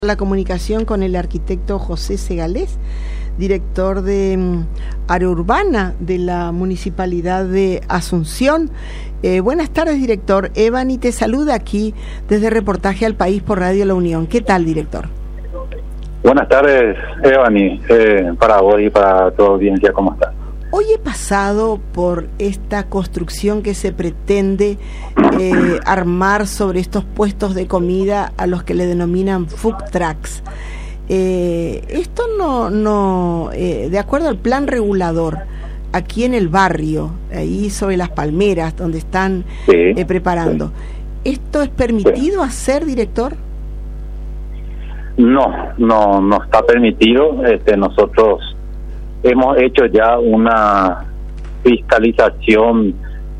La comunicación con el arquitecto José Segalés, director de área urbana de la Municipalidad de Asunción. Buenas tardes, director. Evany te saluda aquí desde Reportaje al País por Radio La Unión. ¿Qué tal, director? Buenas tardes, Evany, para vos y para toda audiencia, ¿cómo estás? Hoy he pasado por esta construcción que se pretende armar sobre estos puestos de comida a los que le denominan food trucks. Esto no de acuerdo al plan regulador, aquí en el barrio, ahí sobre las palmeras, donde están preparando, sí. ¿Esto es permitido hacer, director? No está permitido. Nosotros hemos hecho ya una fiscalización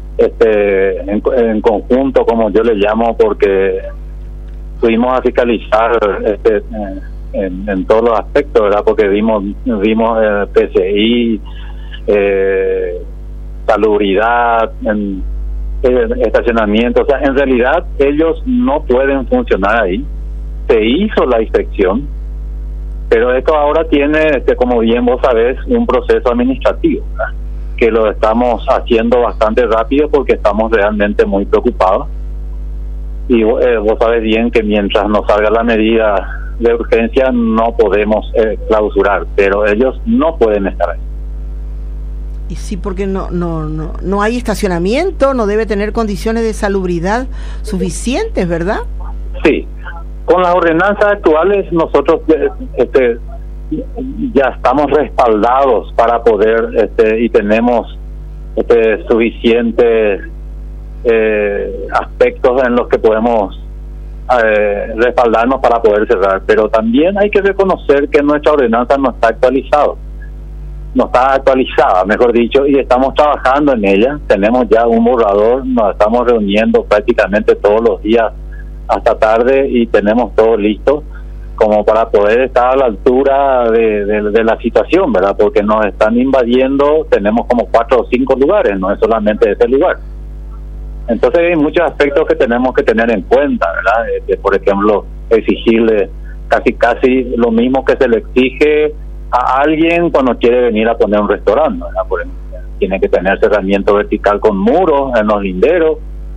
en conjunto, como yo le llamo, porque fuimos a fiscalizar en todos los aspectos, ¿verdad? Porque vimos PCI, salubridad, estacionamiento. O sea, en realidad ellos no pueden funcionar ahí. Se hizo la inspección, pero esto ahora tiene, como bien vos sabés, un proceso administrativo, ¿verdad? Que lo estamos haciendo bastante rápido porque estamos realmente muy preocupados. Y vos sabés bien que mientras no salga la medida de urgencia no podemos clausurar, pero ellos no pueden estar ahí. Y sí, porque no hay estacionamiento, no debe tener condiciones de salubridad suficientes, ¿verdad? Sí. Con las ordenanzas actuales nosotros ya estamos respaldados para poder y tenemos suficientes aspectos en los que podemos respaldarnos para poder cerrar, pero también hay que reconocer que nuestra ordenanza no está actualizada, mejor dicho, y estamos trabajando en ella. Tenemos ya un borrador, nos estamos reuniendo prácticamente todos los días hasta tarde y tenemos todo listo como para poder estar a la altura de la situación, ¿verdad? Porque nos están invadiendo, tenemos como 4 o 5 lugares, no es solamente ese lugar. Entonces hay muchos aspectos que tenemos que tener en cuenta, ¿verdad? Por ejemplo, exigirle casi lo mismo que se le exige a alguien cuando quiere venir a poner un restaurante, ¿verdad? Por ejemplo, tiene que tener cerramiento vertical con muros en los linderos.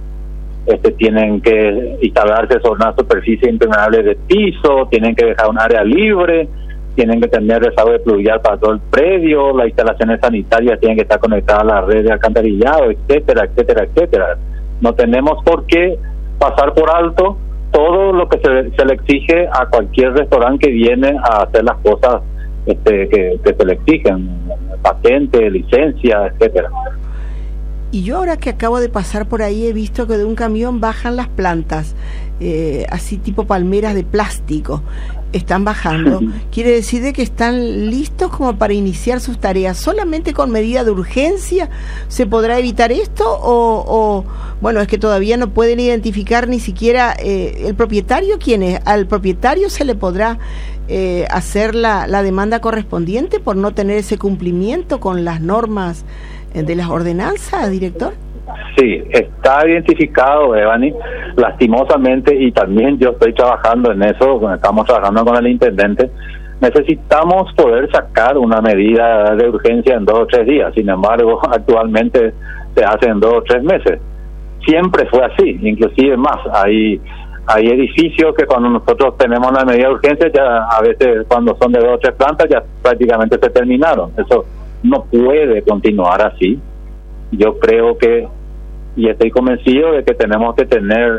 Tienen que instalarse sobre una superficie impermeable de piso, tienen que dejar un área libre, tienen que tener desagüe pluvial para todo el predio, las instalaciones sanitarias tienen que estar conectadas a la red de alcantarillado, etcétera, etcétera, etcétera. No tenemos por qué pasar por alto todo lo que se le exige a cualquier restaurante que viene a hacer las cosas que se le exigen, patente, licencia, etcétera. Y yo ahora que acabo de pasar por ahí he visto que de un camión bajan las plantas, así tipo palmeras de plástico, están bajando. Quiere decir de que están listos como para iniciar sus tareas. ¿Solamente con medida de urgencia se podrá evitar esto? O bueno, es que todavía no pueden identificar ni siquiera el propietario quién es. ¿Al propietario se le podrá hacer la demanda correspondiente por no tener ese cumplimiento con las normas de las ordenanzas, director? Sí, está identificado, Evany, lastimosamente, y también yo estoy trabajando en eso, estamos trabajando con el intendente. Necesitamos poder sacar una medida de urgencia en 2 o 3 días, sin embargo, actualmente se hace en 2 o 3 meses. Siempre fue así, inclusive más. Hay edificios que cuando nosotros tenemos la medida de urgencia, ya a veces cuando son de 2 o 3 plantas, ya prácticamente se terminaron. Eso no puede continuar así. Yo creo que, y estoy convencido de que tenemos que tener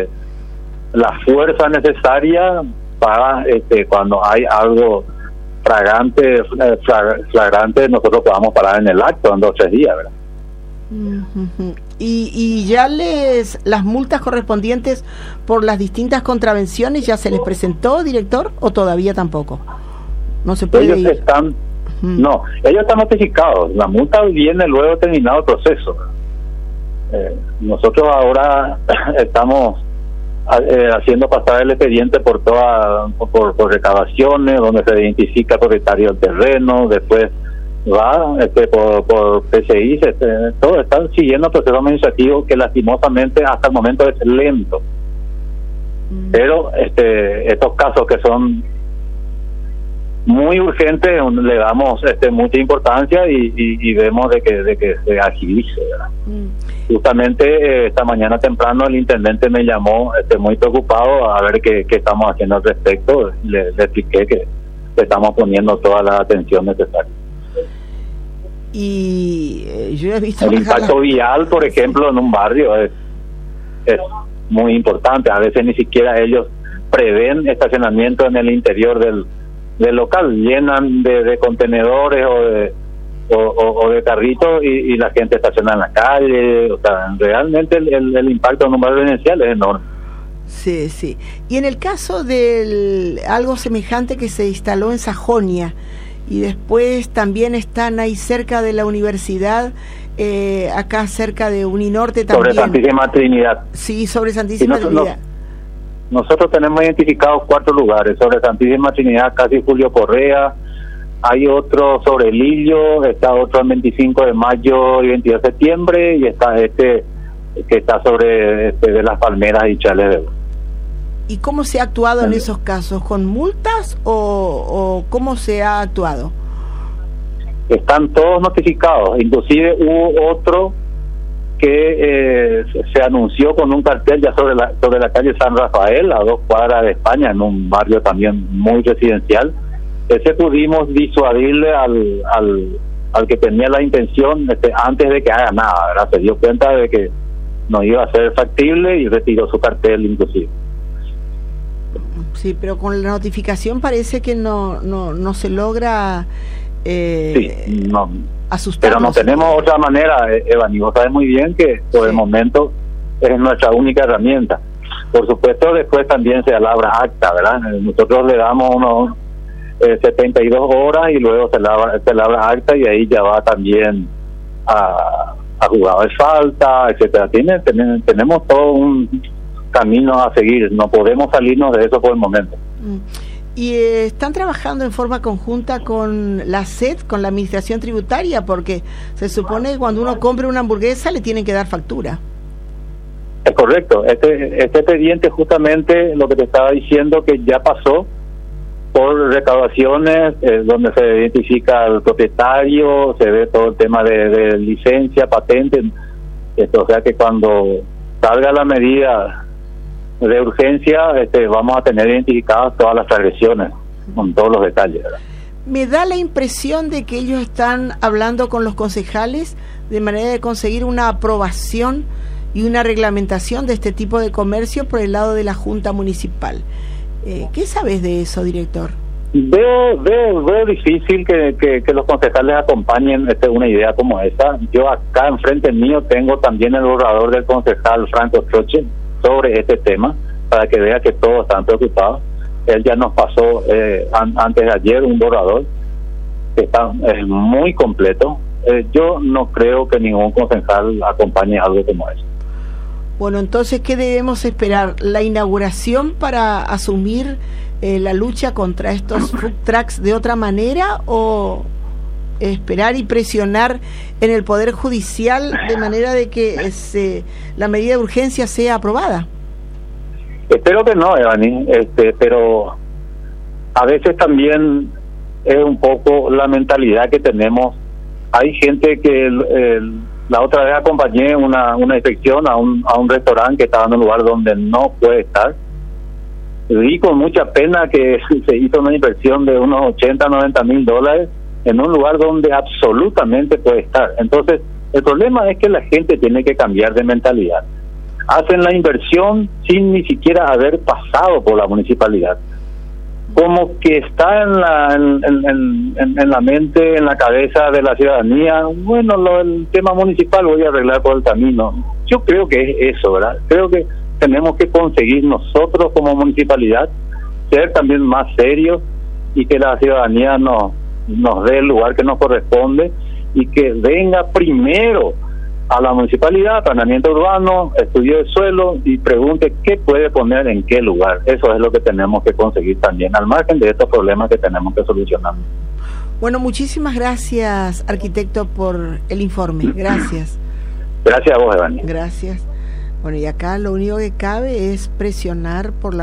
la fuerza necesaria para cuando hay algo flagrante, nosotros podamos parar en el acto en 2 o 3 días, ¿verdad? Y ya las multas correspondientes por las distintas contravenciones ya se les presentó, director, o todavía tampoco. No se puede ir. No, ellos están notificados. La multa viene luego de terminado el proceso. Nosotros ahora estamos haciendo pasar el expediente por recabaciones, donde se identifica el propietario del terreno, después va por PCI, todo están siguiendo el proceso administrativo que lastimosamente hasta el momento es lento. Pero estos casos que son muy urgentes le damos mucha importancia y vemos de que se agilice, ¿verdad? Justamente esta mañana temprano el intendente me llamó muy preocupado a ver qué estamos haciendo al respecto. Le expliqué que estamos poniendo toda la atención necesaria. Y yo he visto el impacto vial, por ejemplo, en un barrio es muy importante. A veces ni siquiera ellos prevén estacionamiento en el interior del local, llenan de contenedores o de carritos y la gente estaciona en la calle. O sea, realmente el impacto en un barrio residencial es enorme. Sí, sí. Y en el caso de algo semejante que se instaló en Sajonia y después también están ahí cerca de la universidad, acá cerca de Uninorte también. Sobre Santísima Trinidad. Sí, sobre Santísima Trinidad. Nosotros tenemos identificados 4 lugares, sobre Santísima Trinidad, casi Julio Correa, hay otro sobre Lillo, está otro el 25 de mayo y 22 de septiembre, y está que está sobre de Las Palmeras y Chales de Oro. ¿Y cómo se ha actuado en esos casos? ¿Con multas o cómo se ha actuado? Están todos notificados, inclusive hubo otro que se anunció con un cartel ya sobre la calle San Rafael, a 2 cuadras de España, en un barrio también muy residencial. Ese pudimos disuadirle al que tenía la intención antes de que haga nada, ¿verdad? Se dio cuenta de que no iba a ser factible y retiró su cartel inclusive. Sí, pero con la notificación parece que no se logra asustar. Pero no tenemos otra manera, Evan, y vos sabes muy bien que por el momento es nuestra única herramienta. Por supuesto, después también se labra acta, ¿verdad? Nosotros le damos unos 72 horas y luego se labra acta, y ahí ya va también a juzgado de falta, etcétera. Tenemos todo un camino a seguir, no podemos salirnos de eso por el momento. ¿Y están trabajando en forma conjunta con la SED, con la Administración Tributaria? Porque se supone que cuando uno compra una hamburguesa le tienen que dar factura. Es correcto. Este expediente, justamente lo que te estaba diciendo, que ya pasó por recaudaciones, donde se identifica al propietario, se ve todo el tema de licencia, patente. O sea que cuando salga la medida de urgencia, vamos a tener identificadas todas las agresiones con todos los detalles, ¿verdad? Me da la impresión de que ellos están hablando con los concejales de manera de conseguir una aprobación y una reglamentación de este tipo de comercio por el lado de la Junta Municipal. ¿Qué sabes de eso, director? Veo difícil que los concejales acompañen una idea como esa. Yo acá enfrente mío tengo también el borrador del concejal Franco Troche sobre este tema, para que vea que todos están preocupados. Él ya nos pasó antes de ayer un borrador que es muy completo. Yo no creo que ningún concejal acompañe algo como eso. Bueno, entonces, ¿qué debemos esperar? ¿La inauguración para asumir la lucha contra estos food trucks de otra manera, o esperar y presionar en el Poder Judicial de manera de que la medida de urgencia sea aprobada? Espero que no, Evani, pero a veces también es un poco la mentalidad que tenemos. Hay gente que la otra vez acompañé una inspección a un restaurante que estaba en un lugar donde no puede estar. Vi con mucha pena que se hizo una inversión de unos $80-90 en un lugar donde absolutamente puede estar. Entonces, el problema es que la gente tiene que cambiar de mentalidad. Hacen la inversión sin ni siquiera haber pasado por la municipalidad. Como que está en la mente, en la cabeza de la ciudadanía, bueno, el tema municipal voy a arreglar por el camino. Yo creo que es eso, ¿verdad? Creo que tenemos que conseguir nosotros como municipalidad ser también más serios, y que la ciudadanía nos dé el lugar que nos corresponde, y que venga primero a la municipalidad, planeamiento urbano, estudio de suelo, y pregunte qué puede poner en qué lugar. Eso es lo que tenemos que conseguir también, al margen de estos problemas que tenemos que solucionar. Bueno, muchísimas gracias, arquitecto, por el informe. Gracias. Gracias a vos, Evani. Gracias. Bueno, y acá lo único que cabe es presionar por la